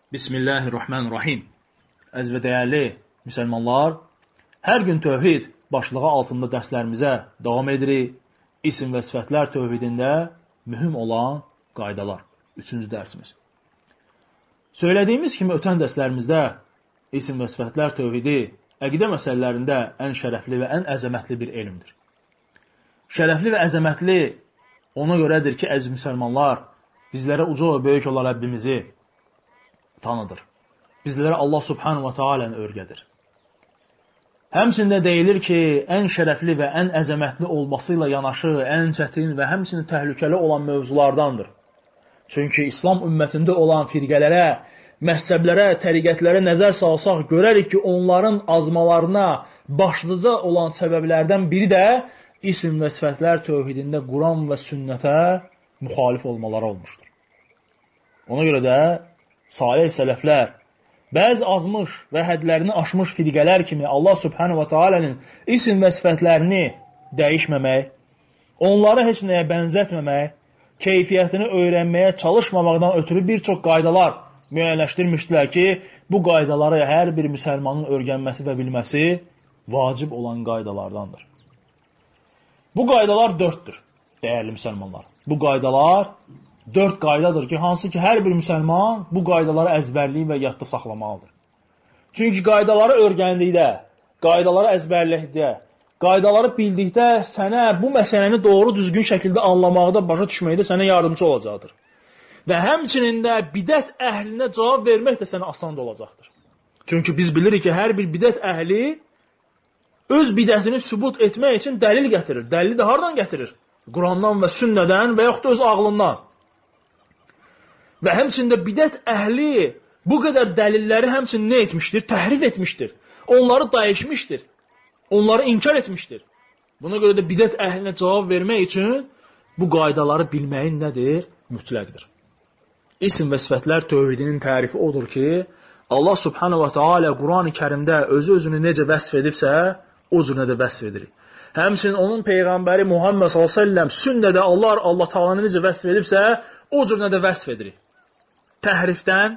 Bismillahirrahmanirrahim. Əziz və dəyərli müsəlmanlar, hər gün tövhid başlığı altında dərslərimizə davam edirik. İsim və sifətlər tövhidində mühüm olan qaydalar. 3-cü dərsimiz. Söylədiyimiz kimi ötən dərslərimizdə isim və sifətlər tövhidi əqidə məsələlərində ən şərəfli və ən əzəmətli bir elmdir. Şərəfli və əzəmətli ona görədir ki, əziz müsəlmanlar, bizlərə uca və böyük olan Rəbbimizi tanıdır. Bizlərə Allah subhanahu wa ta'aləni öyrədir. Həmçində deyilir ki, ən şərəfli və ən əzəmətli olmasıyla yanaşı, ən çətin və həmçinin təhlükəli olan mövzulardandır. Çünki İslam ümmətində olan firqələrə, məhzəblərə, təriqətlərə nəzər salsaq, görərik ki, onların azmalarına başlıca olan səbəblərdən biri də isim və sifətlər tövhidində Quran və sünnətə müxalif olmaları olmuşdur. Ona görə də salih sələflər, bəzi azmış və hədlərini aşmış firqələr kimi Allah subhanahu wa ta'alənin isim və sifətlərini dəyişməmək, onları heç nəyə bənzətməmək, keyfiyyətini öyrənməyə çalışmamaqdan ötürü bir çox qaydalar müəyyənləşdirmişdilər ki, bu qaydaları hər bir müsəlmanın öyrənməsi və bilməsi vacib olan qaydalardandır. Bu qaydalar 4-dür, dəyərli müsəlmanlar. Bu qaydalar 4 qaydadır ki, hansı ki, hər bir müsəlman bu qaydaları əzbərləyib və yadda saxlamalıdır. Çünki qaydaları öyrəndikdə, qaydaları əzbərləkdə, qaydaları bildikdə sənə bu məsələni doğru düzgün şəkildə anlamaqda, başa düşməkdə sənə yardımcı olacaqdır. Və həmçinin də bidət əhlinə cavab vermək də sənə asan olacaqdır. Çünki biz bilirik ki, hər bir bidət əhli öz bidətini sübut etmək üçün dəlil gətirir. Dəlili də hardan gətirir? Qurandan və sünnədən və yaxud da öz ağlından. Və həmçində bidət əhli bu qədər dəlilləri həmçinin nə etmişdir? Təhrif etmişdir. Onları dəyişmişdir. Onları inkar etmişdir. Buna görə də bidət əhlinə cavab vermək üçün bu qaydaları bilməyin nədir? Mütləqdir. İsim və sifətlər tövhidinin tərifi odur ki, Allah subhanahu wa ta'ala Quran-ı Kərimdə özü-özünü necə vəsf edibsə, o cür də vəsf edirik. Həmçinin onun Peyğəmbəri Muhammed s.ə.v sünnədə Allah Taala'nı necə vəsf edibsə, o cür də vəsf edirik. Təhrifdən,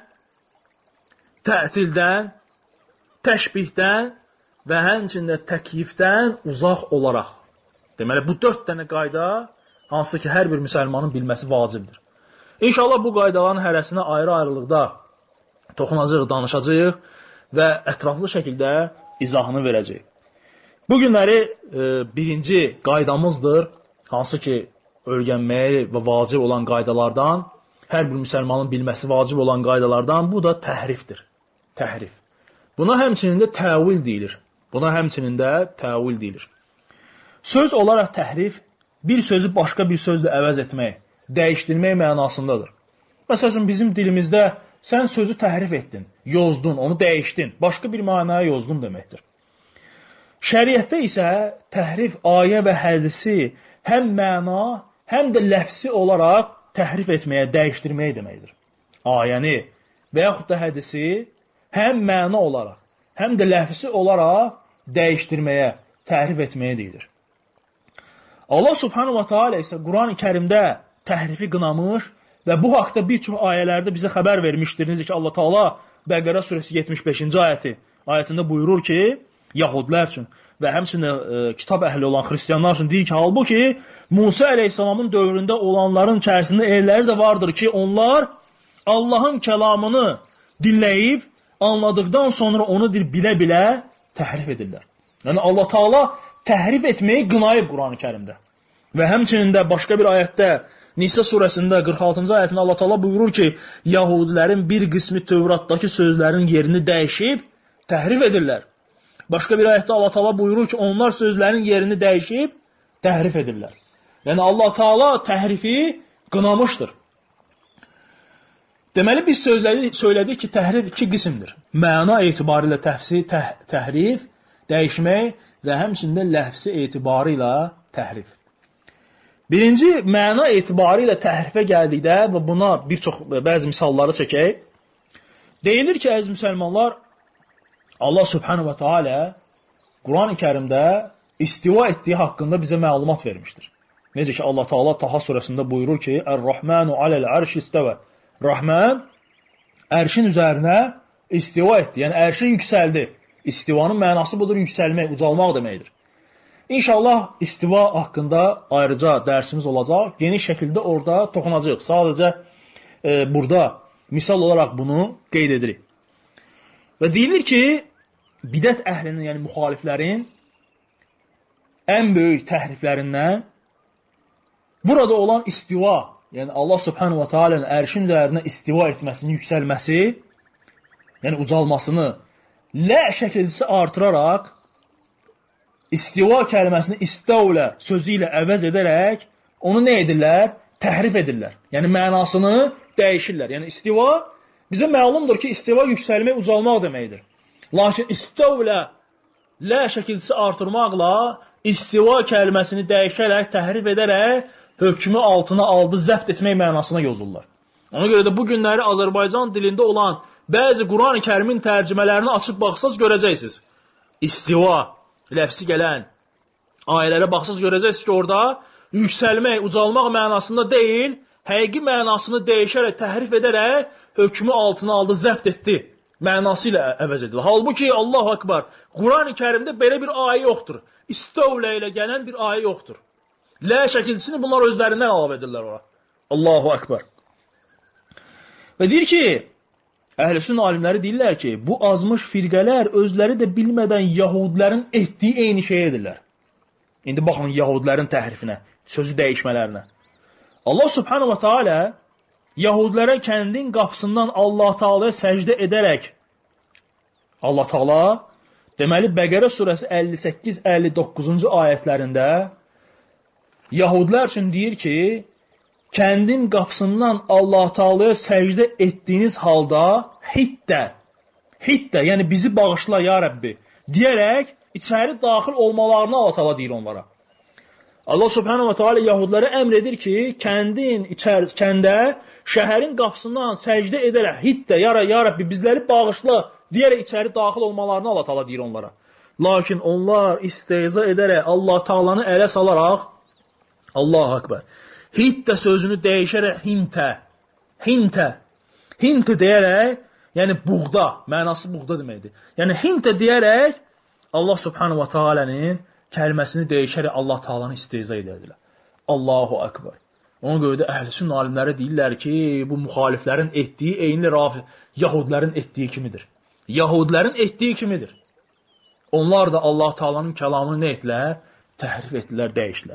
tətildən, təşbihdən və həmçində təkyifdən uzaq olaraq. Deməli, bu 4 dənə qayda, hansı ki, hər bir müsəlmanın bilməsi vacibdir. İnşallah bu qaydaların hərəsinə ayrı-ayrılıqda toxunacaq, danışacaq və ətraflı şəkildə izahını verəcək. Bu günləri birinci qaydamızdır, hansı ki, öyrənməyə və vacib olan qaydalardan, hər bir müsəlmanın bilməsi vacib olan qaydalardan, bu da təhrifdir. Təhrif. Buna həmçinin də təvil deyilir. Söz olaraq təhrif, bir sözü başqa bir sözlə əvəz etmək, dəyişdirmək mənasındadır. Məsələn, bizim dilimizdə sən sözü təhrif etdin, yozdun, onu dəyişdin, başqa bir mənaya yozdun deməkdir. Şəriətdə isə təhrif ayə və hədisi həm məna, həm də ləfsi olaraq təhrif etməyə, dəyişdirməyə deməkdir. Ayəni və yaxud da hədisi həm məna olaraq, həm də ləfsi olaraq dəyişdirməyə, təhrif etməyə deyilir. Allah subhanahu wa ta'ala isə Quran-ı Kərimdə təhrifi qınamış və bu haqda bir çox ayələrdə bizə xəbər vermişdir. Necə ki, Allah Taala Bəqərə surəsi 75-ci ayətində buyurur ki, Yahudlər üçün və həmçinin kitab əhli olan xristiyanlar üçün deyir ki, halbuki Musa əleyhissalamın dövründə olanların içərisində elləri də vardır ki, onlar Allahın kəlamını dinləyib, anladıqdan sonra onu bilə-bilə təhrif edirlər. Yəni Allah Taala təhrif etməyi qınayıb Quran-ı Kərimdə. Və həmçinin də başqa bir ayətdə, Nisa surəsində 46-cı ayətində Allah Taala buyurur ki, Yahudilərin bir qismi Tövratdakı sözlərin yerini dəyişib, təhrif edirlər. Başqa bir ayətdə Allah Taala buyurur ki, onlar sözlərin yerini dəyişib, təhrif edirlər. Yəni Allah Taala təhrifi qınamışdır. Deməli, biz söylədik ki, təhrif 2 qismdir. Məna etibarilə təhrif, dəyişmək və həmçində ləfsi etibarilə təhrif. Birinci, məna etibarilə təhrifə gəldikdə və buna bəzi misalları çəkək. Deyilir ki, əziz müsəlmanlar, Allah subhanahu wa ta'ala Quran-ı Kərimdə istiva etdiyi haqqında bizə məlumat vermişdir. Necə ki, Allah Taala Taha surəsində buyurur ki, Ər-Rahmanu aləl-ərş istəvə. Rahman ərşin üzərinə istiva etdi. Yəni, ərşin yüksəldi. İstivanın mənası budur, yüksəlmək, ucalmaq deməkdir. İnşallah istiva haqqında ayrıca dərsimiz olacaq. Geniş şəkildə orada toxunacaq. Sadəcə burada misal olaraq bunu qeyd edirik. Və deyilir ki, bidət əhlinin, yəni müxaliflərin ən böyük təhriflərindən burada olan istiva, yəni Allah subhanahu wa ta'ala'nın ərşin üzərinə istiva etməsinin yüksəlməsi, yəni ucalmasını lə şəkilcisi artıraraq istiva kəlməsini istəvlə sözü ilə əvəz edərək onu nə edirlər? Təhrif edirlər. Yəni mənasını dəyişirlər. Yəni istiva bizə məlumdur ki, istiva yüksəlmək, ucalmaq deməkdir. Lakin istəvlə lə şəkilcisi artırmaqla istiva kəlməsini dəyişərək, təhrif edərək hökmü altına aldı, zəbt etmək mənasına yozurlar. Ona görə də bu günləri Azərbaycan dilində olan bəzi Quran-ı Kərimin tərcümələrini açıb baxsaz görəcəksiniz. İstiva ləfsi gələn ayələrə baxsaz görəcəksiniz ki, orada yüksəlmək, ucalmaq mənasında deyil, həqiqi mənasını dəyişərək, təhrif edərək hökmü altına aldı, zəbt etdi mənası ilə əvəz edilir. Halbuki Allahu Akbar, Quran-ı Kərimdə belə bir ayə yoxdur. İstəvlə ilə gələn bir ayə yoxdur. Lə şəkilcisini bunlar özlərindən əlavə edirlər ora. Allahu Akbar. Və deyir ki, əhl-i sünn alimləri deyirlər ki, bu azmış firqələr özləri də bilmədən yahudilərin etdiyi eyni şey edirlər. İndi baxın yahudilərin təhrifinə, sözü dəyişmələrinə. Allah subhanahu wa ta'ala yahudilərə kəndin qapısından Allah Taala'ya səcdə edərək Allah Taala deməli Bəqərə surəsi 58-59-cu ayətlərində yahudilər üçün deyir ki, kəndin qapısından Allah Taala'ya səcdə etdiyiniz halda hittə, yəni bizi bağışla ya Rəbbi deyərək içəri daxil olmalarını Allah Taala deyir onlara. Allah subhanahu wa ta'ala yahudilərə əmr edir ki, kəndə, şəhərin qapısından səcdə edərək, hittə, ya Rəbbi, bizləri bağışla, deyərək içəri daxil olmalarını Allah Taala deyir onlara. Lakin onlar istehza edərək, Allah Taalanı ələ salaraq, Allahu Akbar, hittə sözünü dəyişərək, hintə deyərək, yəni buğda, mənası buğda deməkdir. Yəni hintə deyərək, Allah subhanahu wa ta'ala'nın kəlməsini dəyişərək Allah Taalanı istehza edərdilər. Allahu Akbar. Ona görə də əhl-i sünn alimləri deyirlər ki, bu müxaliflərin etdiyi eyni yahudilərin etdiyi kimidir. Yahudilərin etdiyi kimidir. Onlar da Allah Taalanın kəlamını nə etdilər? Təhrif etdilər, dəyişdilər.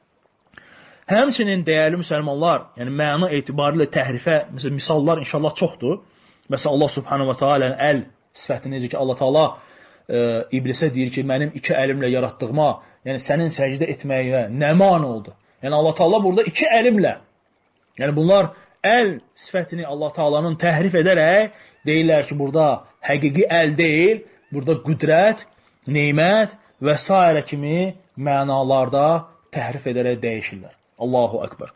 Həmçinin dəyərli müsəlmanlar, yəni məna etibarilə təhrifə misallar inşallah çoxdur. Məsələn, Allah subhanahu wa ta'ala'nın əl sifəti necə ki, Allah Taala İblisə deyir ki, mənim iki əlimlə yaratdığıma, yəni sənin səcdə etməyinə nə mane oldu? Yəni Allah Taala burada iki əlimlə, yəni bunlar əl sifətini Allah Taalanın təhrif edərək deyirlər ki, burada həqiqi əl deyil, burada qüdrət, neymət və s. kimi mənalarda təhrif edərək dəyişirlər. Allahu Akbar.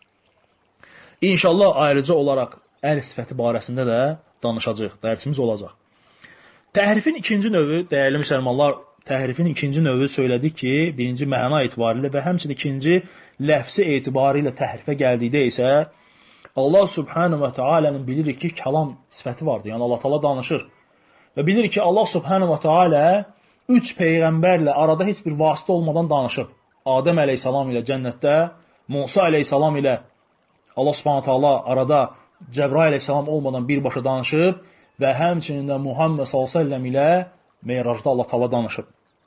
İnşallah ayrıca olaraq əl sifəti barəsində də danışacaq, dərsimiz olacaq. Təhrifin ikinci növü, dəyərli müsəlmanlar, təhrifin ikinci növü söylədik ki, birinci məna etibarilə və həmçinin ikinci ləfsi etibarilə təhrifə gəldikdə isə Allah subhanahu wa ta'ala'nın bilirik ki, kəlam sifəti vardır. Yəni Allah Taala danışır. Və bilirik ki, Allah subhanahu wa ta'ala 3 peyğəmbərlə arada heç bir vasitə olmadan danışıb. Adəm əleyhissalam ilə cənnətdə, Musa əleyhissalam ilə Allah subhanahu wa ta'ala arada Cəbrail əleyhissalam olmadan birbaşa danışıb və həmçinin də Muhammed s.ə.v ilə Meyrajda Allah Taala danışıb.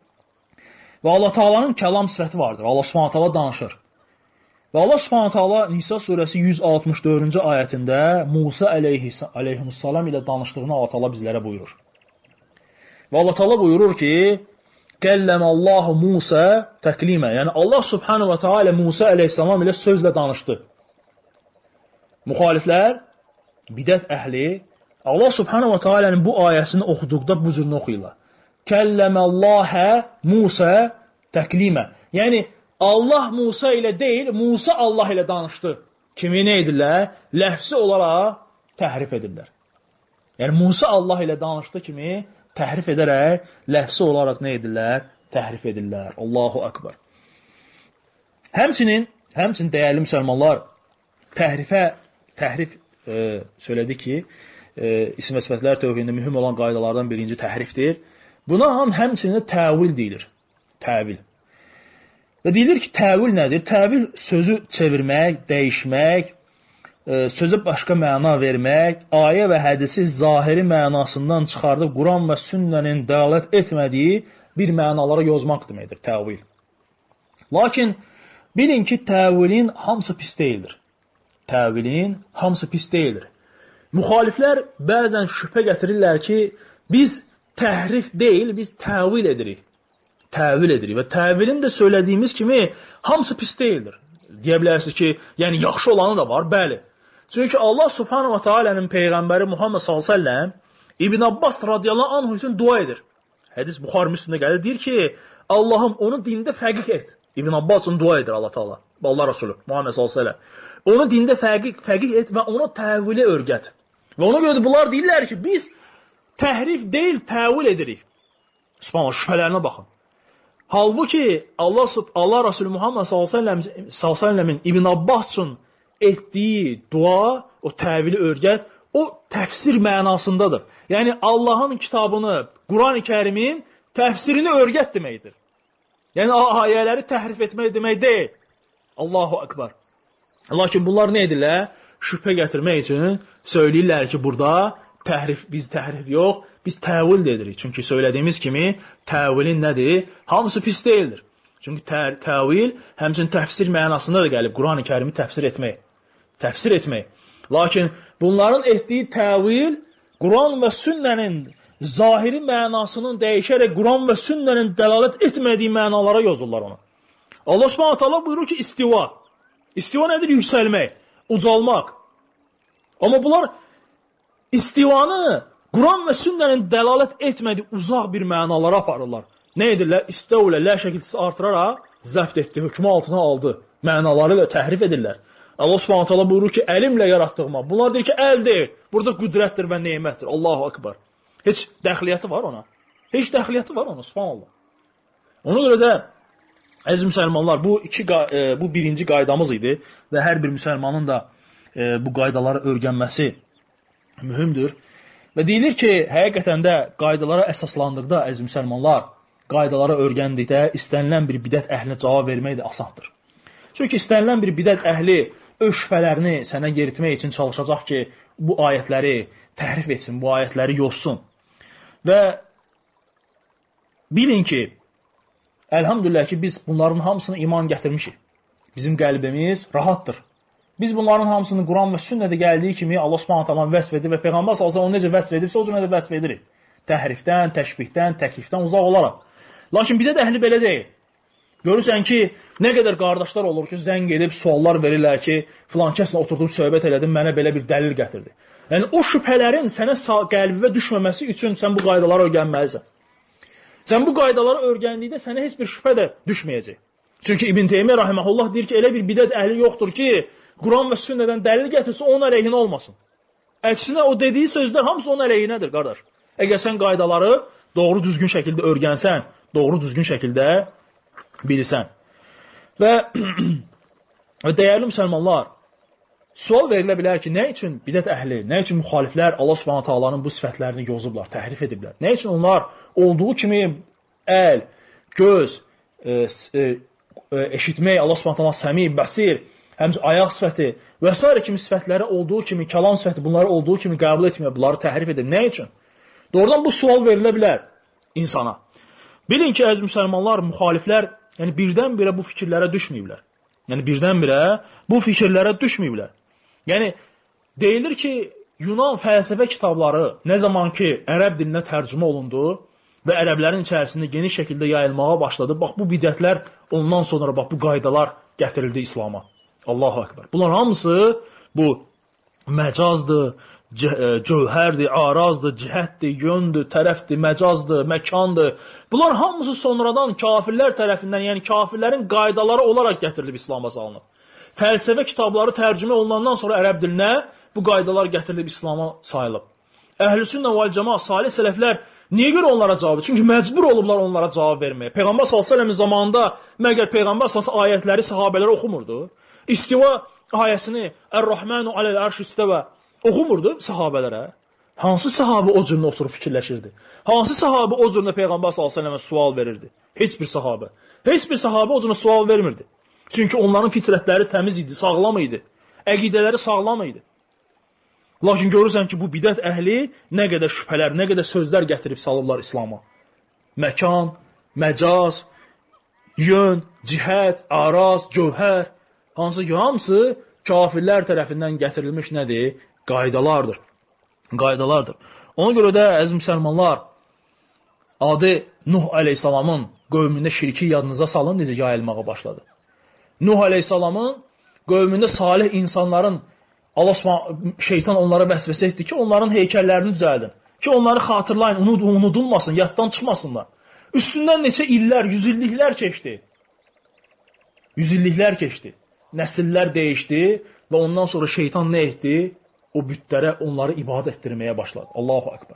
Və Allah Taalanın kəlam sifəti vardır. Allah subhanahu ta'ala danışır. Və Allah subhanahu ta'ala Nisa surəsi 164-cü ayətində Musa əleyhissalam ilə danışdığını Allah Taala bizlərə buyurur. Və Allah Taala buyurur ki, Kəlləməllahu Musa təklimə. Yəni Allah subhanahu wa ta'ala Musa əleyhissalam ilə sözlə danışdı. Müxaliflər, bidət əhli Allah subhanahu wa ta'ala'nın bu ayəsini oxuduqda bu cürünü oxuyurlar. Kəlləməllahə Musa təklimə. Yəni, Allah Musa ilə deyil, Musa Allah ilə danışdı. Kimi nə edirlər? Ləfsi olaraq təhrif edirlər. Yəni, Musa Allah ilə danışdı kimi təhrif edərək, ləfsi olaraq nə edirlər? Təhrif edirlər. Allahu Akbar. Həmçinin dəyərli müsəlmanlar, təhrif söylədi ki, isim və sifətlər tövhidində mühüm olan qaydalardan birinci təhrifdir. Buna həmçinin təvil deyilir. Təvil. Və deyilir ki, təvil nədir? Təvil sözü çevirmək, dəyişmək, sözə başqa məna vermək, ayə və hədisi zahiri mənasından çıxardıb Quran və sünnənin dəlalət etmədiyi bir mənalara yozmaq deməkdir, təvil. Lakin bilin ki, təvilin hamısı pis deyildir. Təvilin hamısı pis deyildir. Müxaliflər bəzən şübhə gətirirlər ki, biz təhrif deyil, biz təvil edirik. Təvil edirik və təvilin də söylədiyimiz kimi hamısı pis deyildir. Deyə bilərsiniz ki, yəni yaxşı olanı da var, bəli. Çünki Allah Subhanahu wa Ta'ala'nın Peyğəmbəri Muhammed sallallahu aleyhi ve sellem İbn Abbas radiyallahu anh üçün dua edir. Hədis Buxari Müslimdə gəlir, deyir ki, Allahım onu dində fəqih et. İbn Abbas'ın dua edir Allah Teala, Allah Resulü Muhammed sallallahu aleyhi ve sellem. Onu dində fəqih et və ona təvili örgət. Və ona görə də bunlar deyirlər ki, biz təhrif deyil, təvil edirik. Subhanallah, şübhələrinə baxın. Halbuki Allah Resulü Muhammed sallallahu aleyhi ve sellemin İbn Abbas üçün etdiyi dua, o təvili örgət, o təfsir mənasındadır. Yəni Allahın kitabını, Quran-ı Kərimin təfsirini örgət deməkdir. Yəni ayələri təhrif etmək demək deyil. Allahu Ekber. Lakin bunlar nə edirlər? Şübhə gətirmək üçün söyləyirlər ki, burada biz təhrif yox, biz təvil edirik. Çünki söylədiyimiz kimi təvilin nədir? Hamısı pis deyildir. Çünki təvil həmçinin təfsir mənasında da gəlib Quran-ı Kərimi təfsir etmək. Təfsir etmək. Lakin bunların etdiyi təvil Quran və sünnənin zahiri mənasının dəyişərək Quran və sünnənin dəlalət etmədiyi mənalara yozurlar onu. Allah Subhanahu taala buyurur ki, istiva. İstiva nədir? Yüksəlmək, ucalmaq. Amma bunlar istivanı Quran və sünnənin dəlalət etmədiyi uzaq bir mənalara aparırlar. Nə edirlər? İstəvlə, lə şəkilçisi artıraraq zəbt etdi, hökmü altına aldı. Mənaları ilə təhrif edirlər. Allah Subhanahu taala buyurur ki, əlimlə yaratdığıma. Bunlar deyir ki, əl deyil. Burada qüdrətdir və nemətdir. Allahu Ekber. Heç dəxliyyəti var ona. Heç dəxliyyəti var ona, subhanallah. Ona görə də, əziz müsəlmanlar, bu birinci qaydamız idi və hər bir müsəlmanın da bu qaydaları öyrənməsi mühümdür. Və deyilir ki, həqiqətən də qaydalara əsaslandıqda, əziz müsəlmanlar, qaydalara öyrəndikdə istənilən bir bidət əhlinə cavab vermək də asandır. Çünki istənilən bir bidət əhli öz şübhələrini sənə yeritmək üçün çalışacaq ki, bu ayətləri təhrif etsin, bu ayətləri yozsun. Və bilin ki, əlhamdülillah ki, biz bunların hamısını iman gətirmişik. Bizim qəlbimiz rahatdır. Biz bunların hamısını Quran və sünnədə gəldiyi kimi Allah Subhanahu taala vəsf edir və Peyğəmbər sallallahu əleyhi və səlləm onu necə vəsf edibsə, o cür də vəsf edirik. Təhrifdən, təşbihdən, təklifdən uzaq olaraq. Lakin bidət əhli belə deyil. Görürsən ki, nə qədər qardaşlar olur ki, zəng edib suallar verirlər ki, filan kəslə oturdum, söhbət elədim, mənə belə bir dəlil gətirdi. Yəni, o şübhələrin sənə qəlbivə düşməməsi üçün sən bu qaydaları öyrənməlisən. Sən bu qaydaları öyrəndikdə sənə heç bir şübhə də düşməyəcək. Çünki İbn Teymiyyə rahimehullah deyir ki, elə bir bidət əhli yoxdur ki, Quran və sünnədən dəlil gətirsə, onun əleyhinə olmasın. Əksinə, o dediyi sözlər hamısı onun əleyhinədir, qardaş. Əgər sən qaydaları doğru düzgün şəkildə öyrənsən, doğru düzgün şəkildə bilirsən. Və dəyərli müsəlmanlar, sual verilə bilər ki, nə üçün bidət əhli, nə üçün müxaliflər Allah Subhanahu taalanın bu sifətlərini yozublar, təhrif ediblər? Nə üçün onlar olduğu kimi əl, göz, eşitmək, Allah Subhanahu taala səmi, bəsir, həmçinin ayaq sifəti və s. kimi sifətləri olduğu kimi, kəlam sifəti bunları olduğu kimi qəbul etməyib, bunları təhrif edib. Nə üçün? Doğrudan bu sual verilə bilər insana. Bilin ki, əziz müsəlmanlar, müxaliflər yəni birdən-birə bu fikirlərə düşməyiblər. Yəni birdən-birə bu fikirlərə düşməyiblər. Yəni deyilir ki, Yunan fəlsəfə kitabları nə zaman ki ərəb dilinə tərcümə olundu və ərəblərin içərisində geniş şəkildə yayılmağa başladı, bax bu bidətlər ondan sonra bax bu qaydalar gətirildi İslama. Allahu Ekber. Bunlar hamısı bu məcazdır, cövhərdir, arazdır, cihətdir, yöndür, tərəfdir, məcazdır, məkandır. Bunlar hamısı sonradan kafirlər tərəfindən, yəni kafirlərin qaydaları olaraq gətirilib İslama salınıb. Fəlsəfə kitabları tərcümə olunandan sonra ərəb dilinə bu qaydalar gətirilib İslama sayılıb. Əhl-i-Sünnə vəl-Cəmaə, salih sələflər niyə görə onlara cavab verir? Çünki məcbur olublar onlara cavab verməyə. Peyğəmbər s.ə.v-in zamanında məgər Peyğəmbər s.ə.v ayətləri sahabələrə oxumurdu? İstiva ayəsini Ər-Rahmanu aləl-ərş istəvə oxumurdu sahabələrə. Hansı sahabə o cürünə oturub fikirləşirdi? Hansı sahabə o cürünə Peyğəmbər s.ə.və sual verirdi? Heç bir sahabə. Heç bir sahabə o cürünə sual vermirdi. Çünki onların fitrətləri təmiz idi, sağlam idi. Əqidələri sağlam idi. Lakin görürsən ki, bu bidət əhli nə qədər şübhələr, nə qədər sözlər gətirib salıblar İslama. Məkan, məcaz, yön, cihət, araz, gövhər, hansı ki, hamısı kafirlər tərəfindən gətirilmiş nədir? Qaydalardır. Qaydalardır. Ona görə də, əziz müsəlmanlar, adı Nuh əleyhissalamın qövmündə şirki yadınıza salın, necə yayılmağa başladı. Nuh əleyhissalamın qövmündə salih insanların şeytan onlara vəsvəsə etdi ki, onların heykəllərini düzəldin. Ki, onları xatırlayın, unudulmasın, yaddan çıxmasınlar. Üstündən neçə illər, yüzilliklər keçdi. Yüzilliklər keçdi. Nəsillər dəyişdi və ondan sonra şeytan nə etdi? O bütlərə onları ibadət etdirməyə başladı. Allahu Ekber.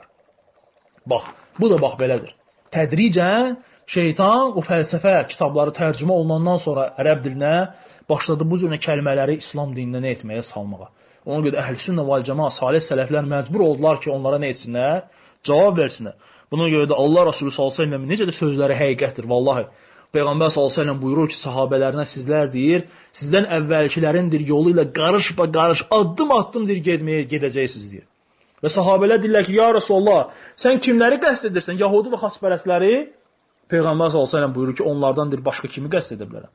Bax, bu da bax belədir. Tədricən şeytan o fəlsəfə kitabları tərcümə olunandan sonra ərəb dilinə başladı bu cürə kəlmələri İslam dinində nə etməyə salmağa. Ona görə əhl-i-sünnə vəl-cəmaə, salih sələflər məcbur oldular ki, onlara nə etsinlər? Cavab versinlər. Buna görə də Allah Rasulü s.ə.v necə də sözləri həqiqətdir, vallahi. Peyğəmbər s.ə.v buyurur ki, sahabələrinə sizlər deyir, sizdən əvvəlkilərindir yolu ilə qarış-qarış, addım-addımdır gedəcəksiniz deyir. Və sahabələr deyirlər ki, ya Rasulullah, sən kimləri qəsd edirsən? Yahudi və xaspərəsləri? Peyğəmbər s.ə.v buyurur ki, onlardandır başqa kimi qəsd edə bilərəm.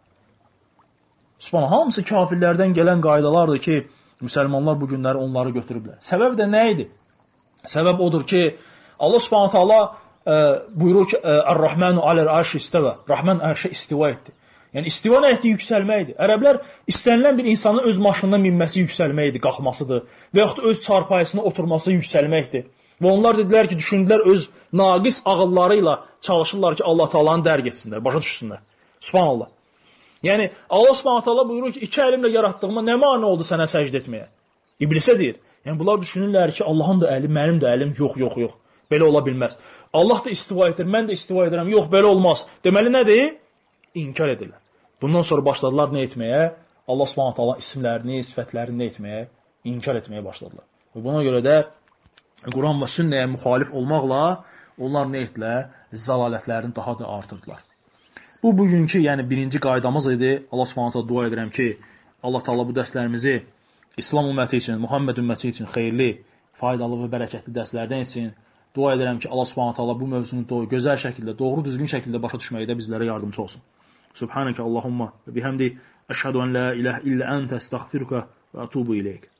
Subhanallah, hamısı kafirlərdən gələn qaydalardır ki, müsəlmanlar bu günləri onları götürüblər. Səbəb də nə idi? Səbəb odur ki, Allah subhanətə Allah buyurur ki, Ər-Rahmənu aləl-ərşi istəvə. Rahman ərşə istiva etdi. Yəni, istiva nə etdi? Yüksəlməkdir. Ərəblər istənilən bir insanın öz maşından minməsi yüksəlməkdir, qalxmasıdır. Və yaxud öz çarpayısına oturması yüksəlməkdir. Və onlar dedilər ki, düşündülər öz naqis ağılları ilə çalışırlar ki, Allah Taala'nı dərk etsinlər, başa düşsünlər. Subhanallah. Yəni, Allah subhanətə Allah buyurur ki, 2 əlimlə yaratdığıma nə mani oldu sənə səcd etməyə? İblisə deyir. Yəni, bunlar düşünürlər ki, Allahın da əli, mənim də əlim, yox. Belə ola bilməz. Allah da istiva edir, mən də istiva edirəm, yox, belə olmaz. Deməli, nədir? İnkar edirlər. Bundan sonra başladılar nə etməyə? Allah subhanətə Allah isimlərini, sifətlərini nə etməyə? İnkar etməyə başladılar. Və buna görə də Quran və sünnəyə müxalif olmaqla onlar nə etdilər? Zəlalətlərini daha da artırdılar. Bu, bugünkü, yəni birinci qaydamız idi. Allah subhanətə dua edirəm ki, Allah Taala bu dərslərimizi İslam ümməti üçün, Muhammed ümməti üçün xeyirli, faydalı və bərəkətli dərslərdən etsin. Dua edirəm ki, Allah subhanətə Allah bu mövzunu gözəl şəkildə, doğru düzgün şəkildə başa düşməkdə bizlərə yardımcı olsun. Subhanəkə Allahumma və bihamdi əşhədu ən la ilahə illə əntə əstəğfiruka və ətubu ileyk.